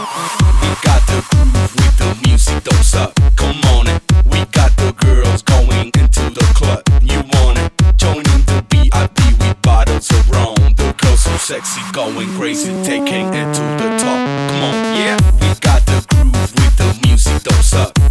We got the groove with the music, don't suck. Come on it. We got the girls going into the club. You want it? Joining the VIP with bottles of rum. The girls so sexy, going crazy, taking it to the top. Come on, yeah. We got the groove with the music, don't suck.